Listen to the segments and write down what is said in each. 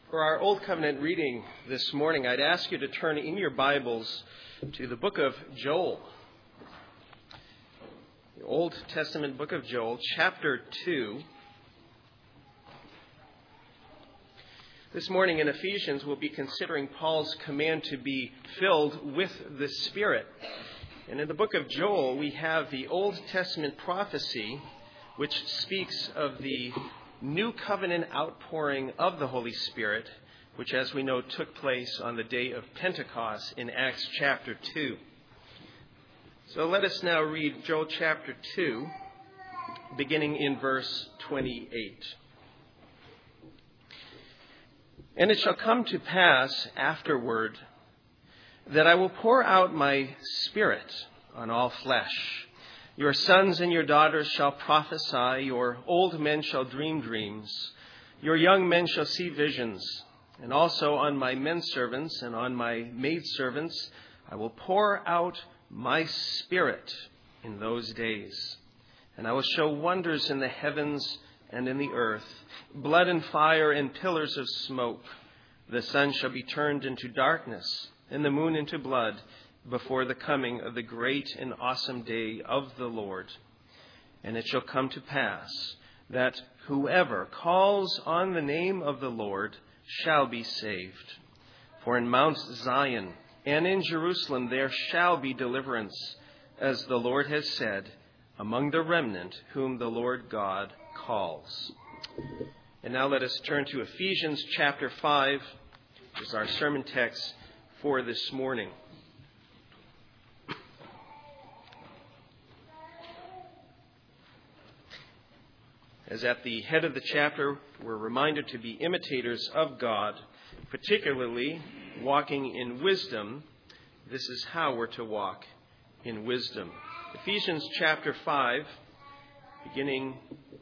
For our Old Covenant reading this morning, I'd ask you to turn in your Bibles to the book of Joel. The Old Testament book of Joel, chapter 2. This morning in Ephesians, we'll be considering Paul's command to be filled with the Spirit. And in the book of Joel, we have the Old Testament prophecy, which speaks of the new covenant outpouring of the Holy Spirit, which, as we know, took place on the day of Pentecost in Acts chapter 2. So let us now read Joel chapter 2, beginning in verse 28. And it shall come to pass afterward that I will pour out my Spirit on all flesh. Your sons and your daughters shall prophesy, your old men shall dream dreams, your young men shall see visions, and also on my men servants and on my maid servants I will pour out my Spirit in those days. And I will show wonders in the heavens and in the earth, blood and fire and pillars of smoke. The sun shall be turned into darkness and the moon into blood, before the coming of the great and awesome day of the Lord. And it shall come to pass that whoever calls on the name of the Lord shall be saved. For in Mount Zion and in Jerusalem there shall be deliverance, as the Lord has said, among the remnant whom the Lord God calls. And now let us turn to Ephesians chapter 5, which is our sermon text for this morning. As at the head of the chapter, we're reminded to be imitators of God, particularly walking in wisdom. This is how we're to walk in wisdom. Ephesians chapter 5, beginning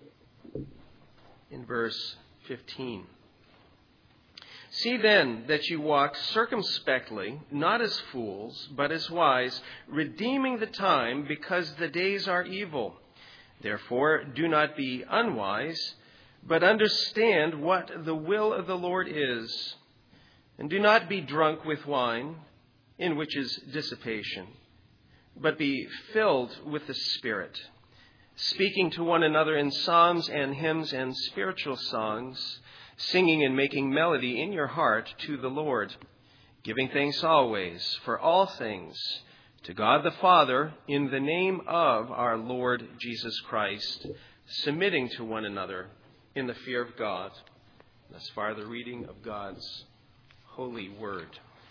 in verse 15. See then that you walk circumspectly, not as fools, but as wise, redeeming the time, because the days are evil. Therefore, do not be unwise, but understand what the will of the Lord is. And do not be drunk with wine, in which is dissipation, but be filled with the Spirit, speaking to one another in psalms and hymns and spiritual songs, singing and making melody in your heart to the Lord, giving thanks always for all things to God the Father, in the name of our Lord Jesus Christ, submitting to one another in the fear of God. Thus far, the reading of God's holy word.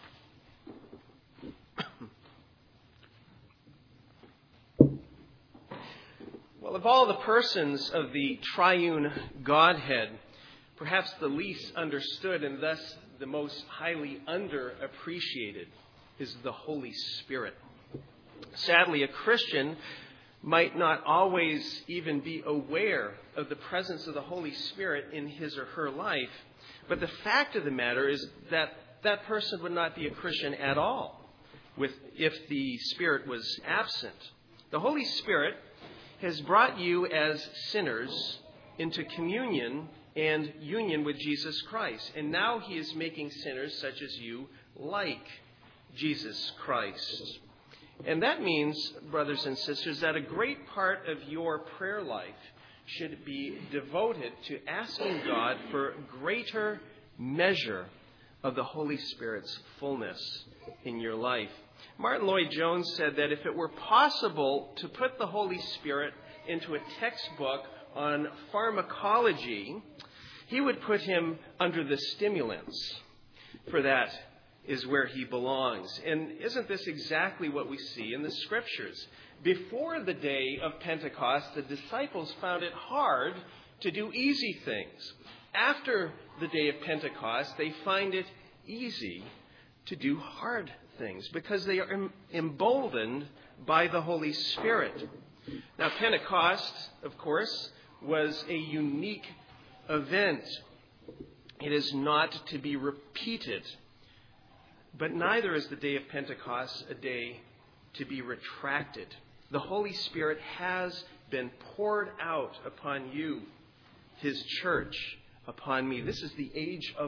Well, of all the persons of the triune Godhead, perhaps the least understood and thus the most highly underappreciated is the Holy Spirit. Sadly, a Christian might not always even be aware of the presence of the Holy Spirit in his or her life. But the fact of the matter is that that person would not be a Christian at all if the Spirit was absent. The Holy Spirit has brought you as sinners into communion and union with Jesus Christ. And now he is making sinners such as you like Jesus Christ. And that means, brothers and sisters, that a great part of your prayer life should be devoted to asking God for greater measure of the Holy Spirit's fullness in your life. Martin Lloyd-Jones said that if it were possible to put the Holy Spirit into a textbook on pharmacology, he would put him under the stimulants, for that is where he belongs. And isn't this exactly what we see in the Scriptures? Before the day of Pentecost, the disciples found it hard to do easy things. After the day of Pentecost, they find it easy to do hard things because they are emboldened by the Holy Spirit. Now, Pentecost, of course, was a unique event. It is not to be repeated. But neither is the day of Pentecost a day to be retracted. The Holy Spirit has been poured out upon you, his church, upon me. This is the age of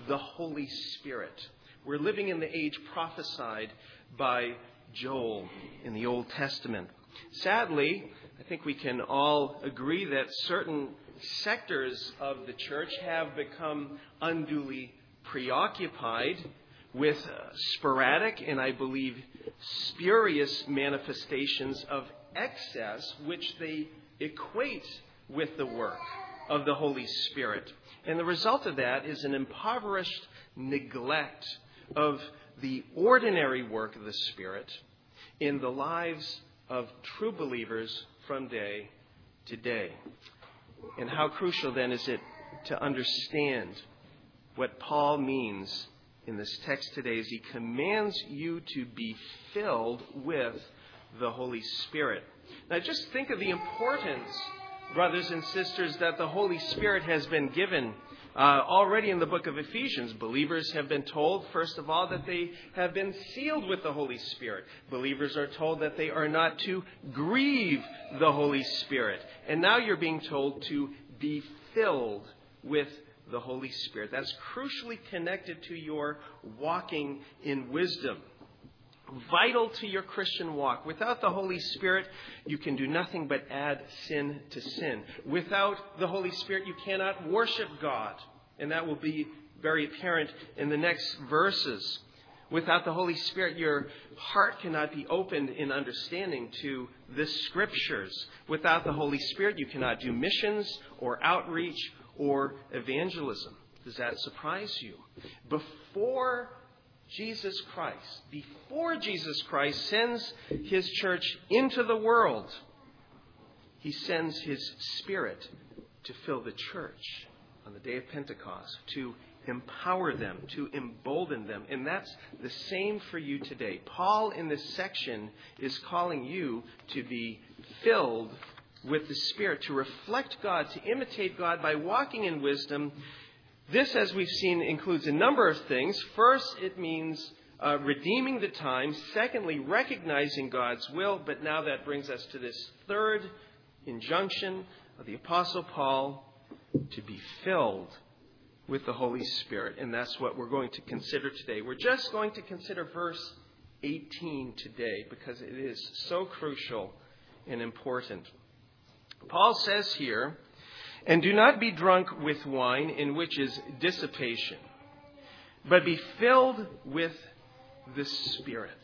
the Holy Spirit. We're living in the age prophesied by Joel in the Old Testament. Sadly, I think we can all agree that certain sectors of the church have become unduly preoccupied with sporadic and, I believe, spurious manifestations of excess, which they equate with the work of the Holy Spirit. And the result of that is an impoverished neglect of the ordinary work of the Spirit in the lives of true believers from day to day. And how crucial then is it to understand what Paul means in this text today as he commands you to be filled with the Holy Spirit. Now just think of the importance, brothers and sisters, that the Holy Spirit has been given already in the book of Ephesians. Believers have been told, first of all, that they have been sealed with the Holy Spirit. Believers are told that they are not to grieve the Holy Spirit. And now you're being told to be filled with the Holy Spirit. That's crucially connected to your walking in wisdom. Vital to your Christian walk. Without the Holy Spirit, you can do nothing but add sin to sin. Without the Holy Spirit, you cannot worship God. And that will be very apparent in the next verses. Without the Holy Spirit, your heart cannot be opened in understanding to the Scriptures. Without the Holy Spirit, you cannot do missions or outreach or evangelism. Does that surprise you? Before Jesus Christ sends his church into the world, he sends his Spirit to fill the church on the day of Pentecost, to empower them, to embolden them. And that's the same for you today. Paul in this section is calling you to be filled with the Spirit, to reflect God, to imitate God by walking in wisdom. This, as we've seen, includes a number of things. First, it means redeeming the time. Secondly, recognizing God's will. But now that brings us to this third injunction of the Apostle Paul, to be filled with the Holy Spirit. And that's what we're going to consider today. We're just going to consider verse 18 today because it is so crucial and important. Paul says here, "And do not be drunk with wine, in which is dissipation, but be filled with the Spirit."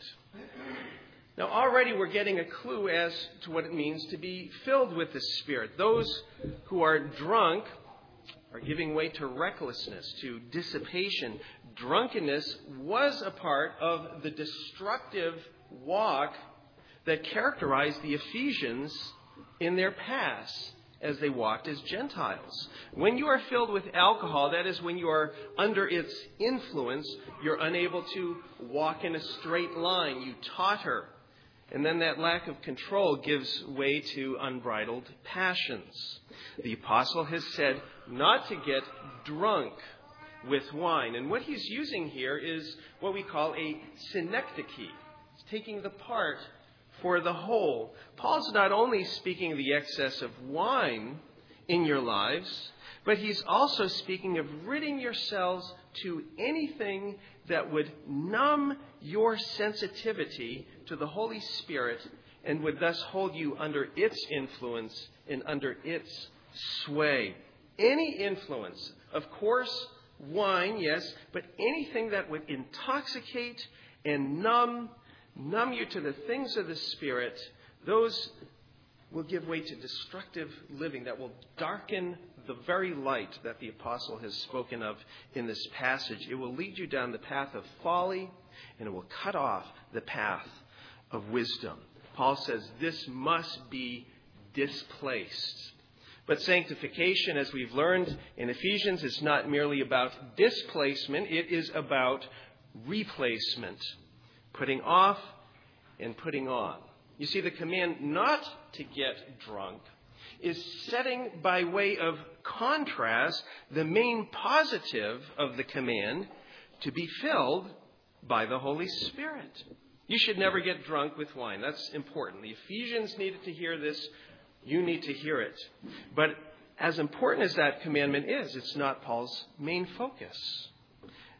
Now already we're getting a clue as to what it means to be filled with the Spirit. Those who are drunk are giving way to recklessness, to dissipation. Drunkenness was a part of the destructive walk that characterized the Ephesians in their past as they walked as Gentiles. When you are filled with alcohol, that is when you are under its influence, you're unable to walk in a straight line. You totter. And then that lack of control gives way to unbridled passions. The apostle has said not to get drunk with wine. And what he's using here is what we call a synecdoche. It's taking the part for the whole. Paul's not only speaking of the excess of wine in your lives, but he's also speaking of ridding yourselves to anything that would numb your sensitivity to the Holy Spirit and would thus hold you under its influence and under its sway. Any influence, of course, wine, yes, but anything that would intoxicate and numb you to the things of the Spirit, those will give way to destructive living that will darken the very light that the apostle has spoken of in this passage. It will lead you down the path of folly, and it will cut off the path of wisdom. Paul says this must be displaced. But sanctification, as we've learned in Ephesians, is not merely about displacement. It is about replacement. Putting off and putting on. You see, the command not to get drunk is setting by way of contrast the main positive of the command to be filled by the Holy Spirit. You should never get drunk with wine. That's important. The Ephesians needed to hear this. You need to hear it. But as important as that commandment is, it's not Paul's main focus.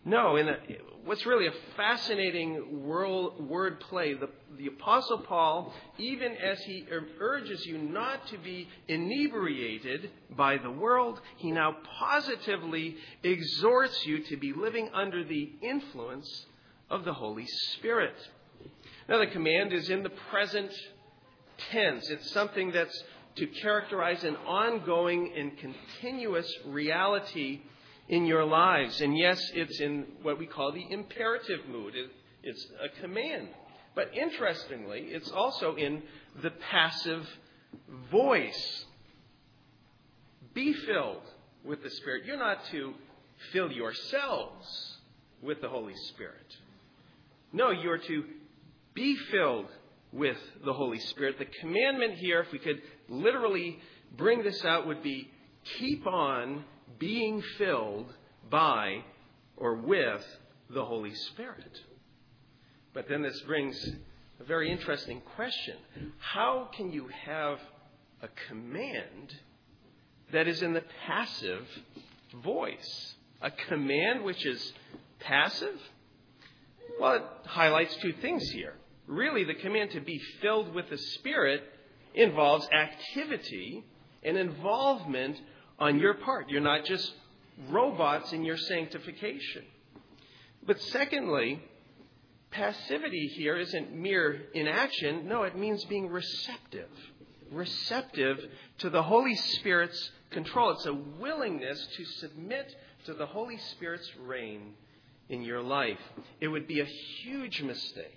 No, what's really a fascinating word play, the Apostle Paul, even as he urges you not to be inebriated by the world, he now positively exhorts you to be living under the influence of the Holy Spirit. Now, the command is in the present tense. It's something that's to characterize an ongoing and continuous reality in your lives. And yes, it's in what we call the imperative mood. It's a command. But interestingly, it's also in the passive voice. Be filled with the Spirit. You're not to fill yourselves with the Holy Spirit. No, you're to be filled with the Holy Spirit. The commandment here, if we could literally bring this out, would be keep on being filled by or with the Holy Spirit. But then this brings a very interesting question. How can you have a command that is in the passive voice? A command which is passive? Well, it highlights two things here. Really, the command to be filled with the Spirit involves activity and involvement on your part. You're not just robots in your sanctification. But secondly, passivity here isn't mere inaction. No, it means being receptive. Receptive to the Holy Spirit's control. It's a willingness to submit to the Holy Spirit's reign in your life. It would be a huge mistake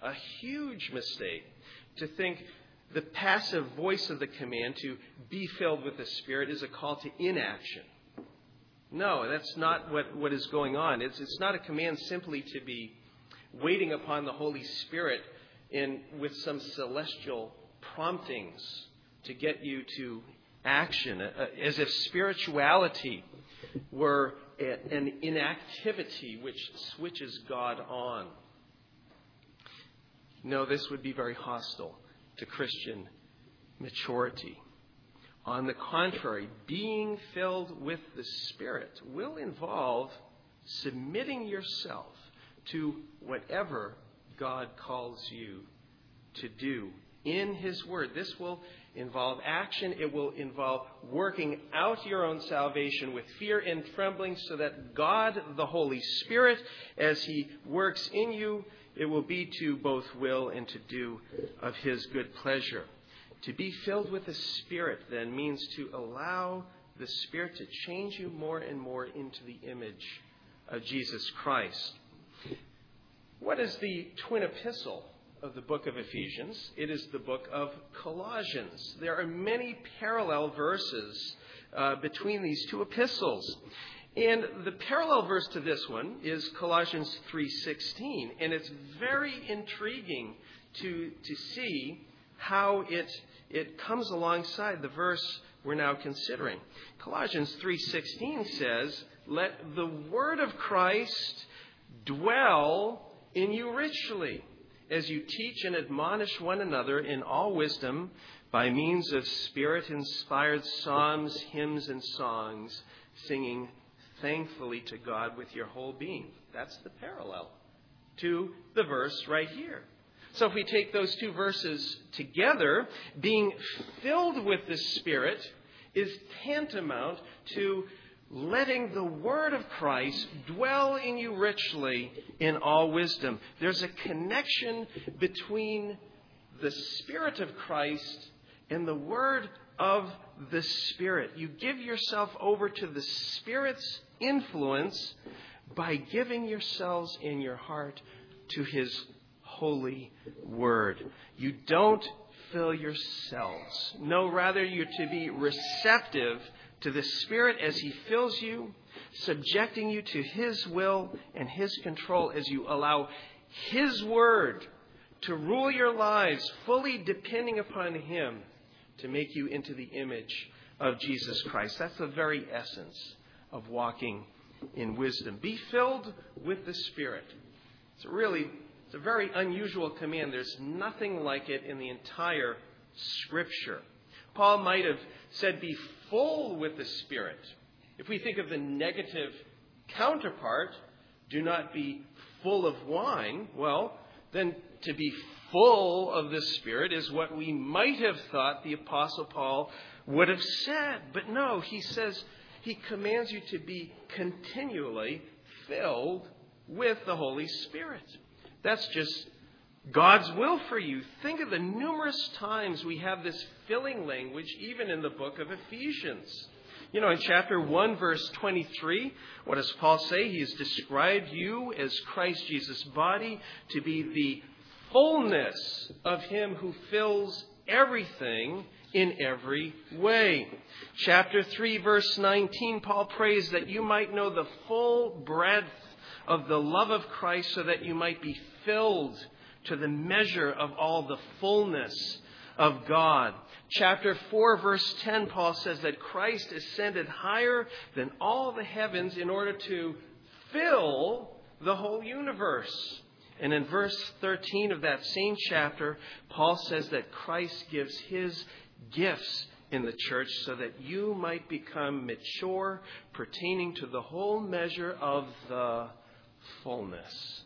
to think the passive voice of the command to be filled with the Spirit is a call to inaction. No, that's not what is going on. It's not a command simply to be waiting upon the Holy Spirit with some celestial promptings to get you to action, as if spirituality were an inactivity which switches God on. No, this would be very hostile to Christian maturity. On the contrary, being filled with the Spirit will involve submitting yourself to whatever God calls you to do in His Word. This will involve action. It will involve working out your own salvation with fear and trembling so that God, the Holy Spirit, as He works in you, it will be to both will and to do of His good pleasure. To be filled with the Spirit then means to allow the Spirit to change you more and more into the image of Jesus Christ. What is the twin epistle of the book of Ephesians? It is the book of Colossians. There are many parallel verses between these two epistles. And the parallel verse to this one is Colossians 3:16. And it's very intriguing to see how it comes alongside the verse we're now considering. Colossians 3:16 says, "Let the word of Christ dwell in you richly, as you teach and admonish one another in all wisdom by means of Spirit-inspired psalms, hymns, and songs, singing thankfully to God with your whole being." That's the parallel to the verse right here. So if we take those two verses together, being filled with the Spirit is tantamount to letting the word of Christ dwell in you richly in all wisdom. There's a connection between the Spirit of Christ and the word of the Spirit. You give yourself over to the Spirit's influence by giving yourselves in your heart to His holy word. You don't fill yourselves. No, rather you're to be receptive to the Spirit as He fills you, subjecting you to His will and His control as you allow His word to rule your lives, fully depending upon Him to make you into the image of Jesus Christ. That's the very essence of walking in wisdom. Be filled with the Spirit. It's a very unusual command. There's nothing like it in the entire Scripture. Paul might have said, be full with the Spirit. If we think of the negative counterpart, do not be full of wine. Well, then to be full of the Spirit is what we might have thought the Apostle Paul would have said. But no, he says he commands you to be continually filled with the Holy Spirit. That's just God's will for you. Think of the numerous times we have this filling language, even in the book of Ephesians. You know, in chapter 1, verse 23, what does Paul say? He has described you as Christ Jesus' body to be the fullness of him who fills everything in every way. Chapter 3, verse 19, Paul prays that you might know the full breadth of the love of Christ so that you might be filled to the measure of all the fullness of God. Chapter 4, verse 10, Paul says that Christ ascended higher than all the heavens in order to fill the whole universe. And in verse 13 of that same chapter, Paul says that Christ gives his gifts in the church so that you might become mature, pertaining to the whole measure of the fullness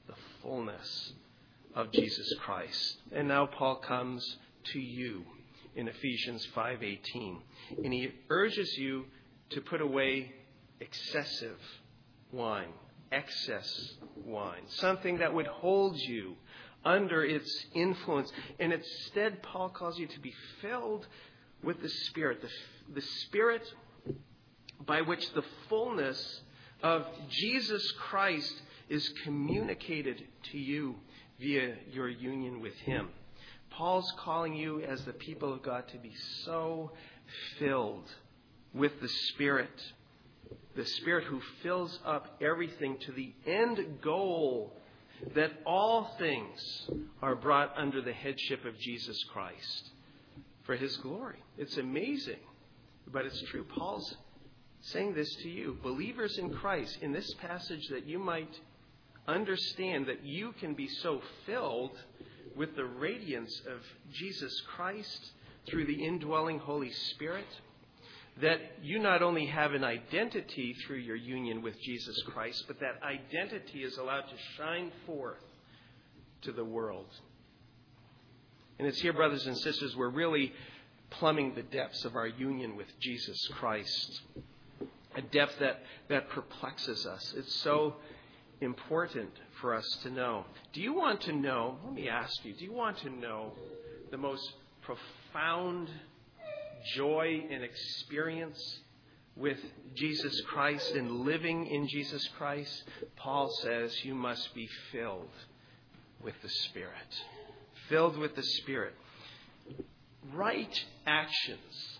of Jesus Christ. And now Paul comes to you in Ephesians 5:18, and he urges you to put away excessive wine, something that would hold you under its influence. And instead, Paul calls you to be filled with the Spirit, the Spirit by which the fullness of Jesus Christ is communicated to you via your union with him. Paul's calling you as the people of God to be so filled with the Spirit who fills up everything to the end goal that all things are brought under the headship of Jesus Christ for his glory. It's amazing, but it's true. Paul's saying this to you, believers in Christ, in this passage, that you might understand that you can be so filled with the radiance of Jesus Christ through the indwelling Holy Spirit that you not only have an identity through your union with Jesus Christ, but that identity is allowed to shine forth to the world. And it's here, brothers and sisters, we're really plumbing the depths of our union with Jesus Christ. A depth that perplexes us. It's so important for us to know. Do you want to know, let me ask you, do you want to know the most profound joy and experience with Jesus Christ and living in Jesus Christ? Paul says you must be filled with the Spirit. Filled with the Spirit. Right actions.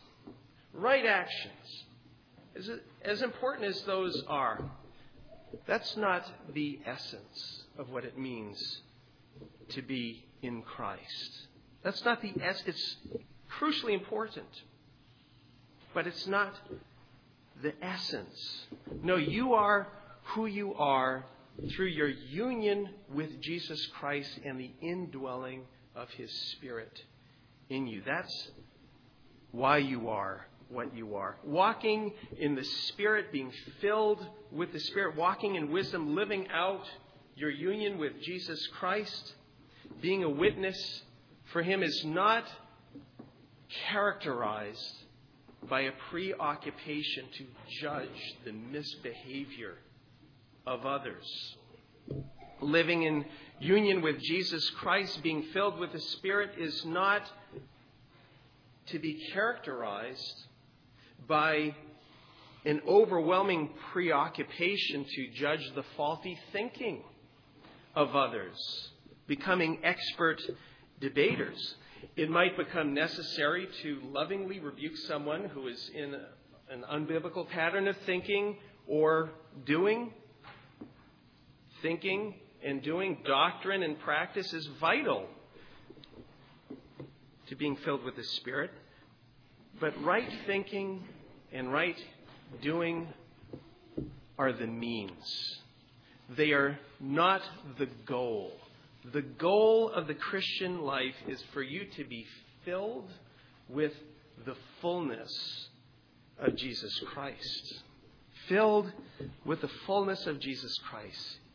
As important as those are, that's not the essence of what it means to be in Christ. That's not the essence. It's crucially important, but it's not the essence. No, you are who you are through your union with Jesus Christ and the indwelling of his Spirit in you. That's why you are what you are. Walking in the Spirit, being filled with the Spirit, walking in wisdom, living out your union with Jesus Christ, being a witness for him is not characterized by a preoccupation to judge the misbehavior of others. Living in union with Jesus Christ, being filled with the Spirit, is not to be characterized by an overwhelming preoccupation to judge the faulty thinking of others, becoming expert debaters. It might become necessary to lovingly rebuke someone who is in an unbiblical pattern of thinking or doing. Thinking and doing, doctrine and practice is vital to being filled with the Spirit. But right thinking and right doing are the means. They are not the goal. The goal of the Christian life is for you to be filled with the fullness of Jesus Christ. Filled with the fullness of Jesus Christ.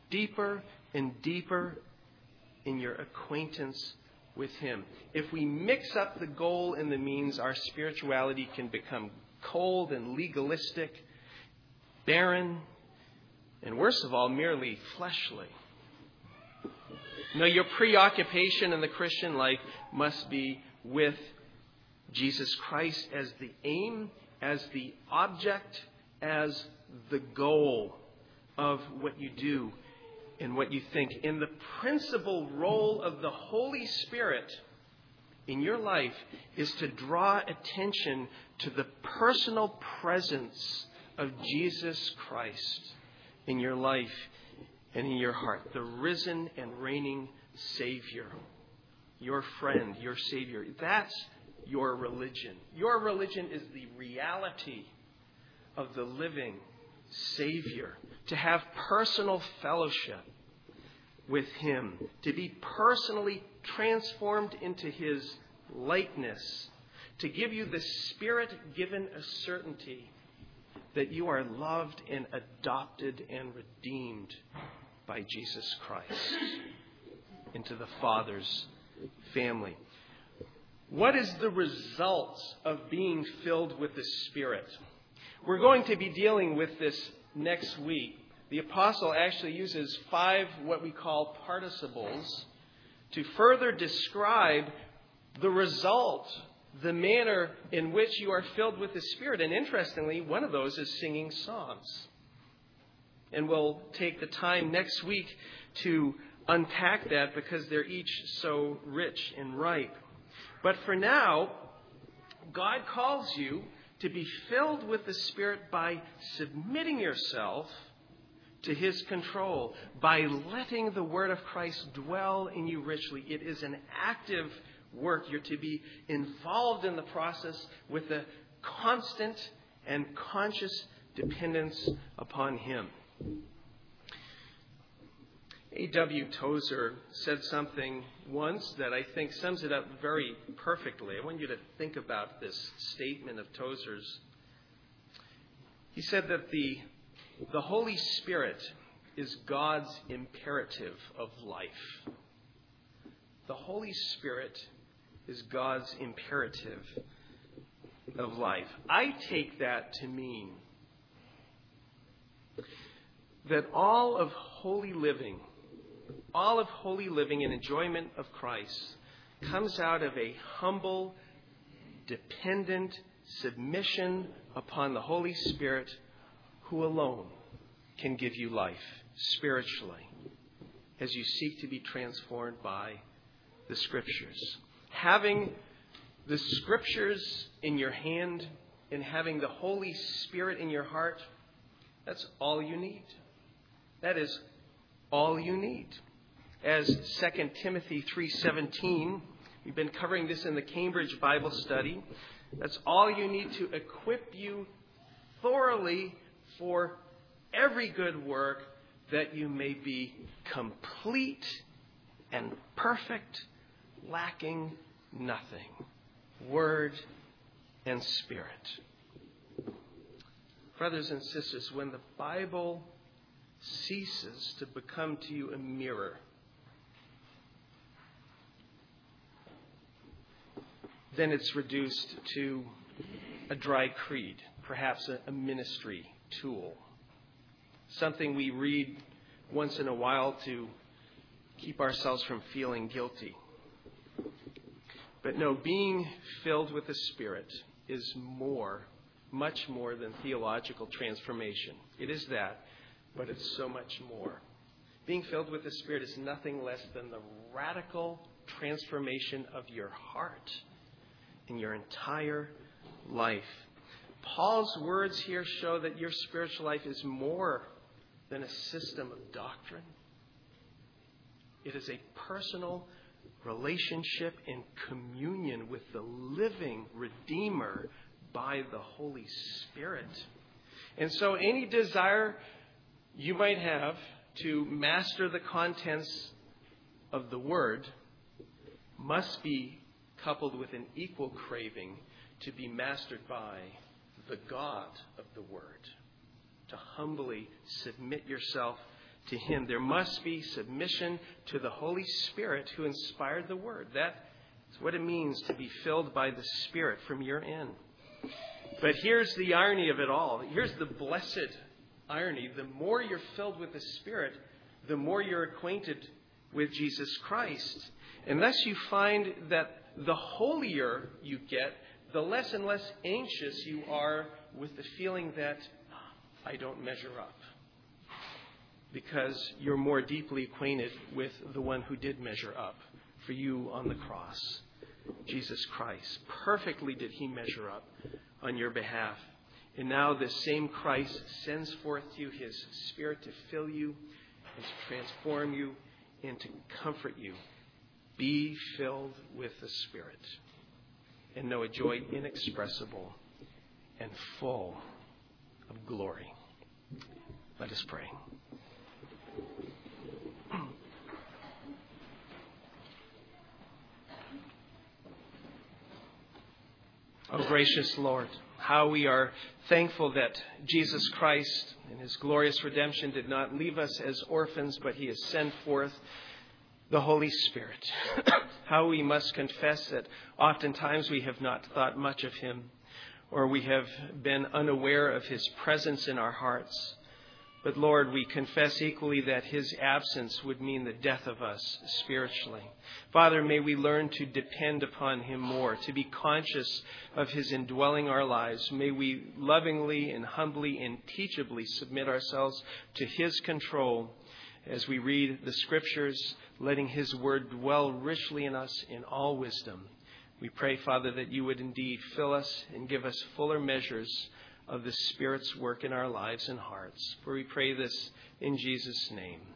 deeper and deeper in your acquaintance with Him. If we mix up the goal and the means, our spirituality can become cold and legalistic, barren, and worst of all, merely fleshly. No, your preoccupation in the Christian life must be with Jesus Christ as the aim, as the object, as the goal of what you do and what you think. And the principal role of the Holy Spirit in your life is to draw attention to the personal presence of Jesus Christ in your life and in your heart. The risen and reigning Savior, your friend, your Savior. That's your religion. Your religion is the reality of the living Savior. To have personal fellowship with Him. To be personally transformed into His likeness. To give you the Spirit-given certainty that you are loved and adopted and redeemed by Jesus Christ into the Father's family. What is the result of being filled with the Spirit? We're going to be dealing with this next week. The apostle actually uses 5 what we call participles to further describe the result, the manner in which you are filled with the Spirit. And interestingly, one of those is singing psalms. And we'll take the time next week to unpack that because they're each so rich and ripe. But for now, God calls you to be filled with the Spirit by submitting yourself to His control, by letting the Word of Christ dwell in you richly. It is an active work. You're to be involved in the process with a constant and conscious dependence upon Him. A.W. Tozer said something once that I think sums it up very perfectly. I want you to think about this statement of Tozer's. He said that the Holy Spirit is God's imperative of life. The Holy Spirit is God's imperative of life. I take that to mean that all of holy living and enjoyment of Christ comes out of a humble, dependent submission upon the Holy Spirit, who alone can give you life spiritually as you seek to be transformed by the Scriptures. Having the Scriptures in your hand and having the Holy Spirit in your heart, that's all you need. That is all you need. As 2 Timothy 3:17, we've been covering this in the Cambridge Bible Study. That's all you need to equip you thoroughly for every good work, that you may be complete and perfect, lacking nothing. Word and Spirit. Brothers and sisters, when the Bible ceases to become to you a mirror, then it's reduced to a dry creed, perhaps a ministry tool. Something we read once in a while to keep ourselves from feeling guilty. But no, being filled with the Spirit is more, much more than theological transformation. It is that, but it's so much more. Being filled with the Spirit is nothing less than the radical transformation of your heart in your entire life. Paul's words here show that your spiritual life is more than a system of doctrine. It is a personal relationship and communion with the living Redeemer by the Holy Spirit. And so any desire you might have to master the contents of the Word must be coupled with an equal craving to be mastered by the God of the Word. To humbly submit yourself to Him. There must be submission to the Holy Spirit who inspired the Word. That's what it means to be filled by the Spirit from your end. But here's the irony of it all. Here's the blessed irony. The more you're filled with the Spirit, the more you're acquainted with Jesus Christ. And thus you find that the holier you get, the less and less anxious you are with the feeling that I don't measure up. Because you're more deeply acquainted with the one who did measure up for you on the cross, Jesus Christ. Perfectly did He measure up on your behalf. And now this same Christ sends forth to you His Spirit to fill you and to transform you and to comfort you. Be filled with the Spirit and know a joy inexpressible and full of glory. Let us pray. Oh, gracious Lord, how we are thankful that Jesus Christ in His glorious redemption did not leave us as orphans, but He has sent forth the Holy Spirit. How we must confess that oftentimes we have not thought much of Him, or we have been unaware of His presence in our hearts. But Lord, we confess equally that His absence would mean the death of us spiritually. Father, may we learn to depend upon Him more, to be conscious of His indwelling our lives. May we lovingly and humbly and teachably submit ourselves to His control as we read the Scriptures, letting His Word dwell richly in us in all wisdom. We pray, Father, that You would indeed fill us and give us fuller measures of the Spirit's work in our lives and hearts. For we pray this in Jesus' name.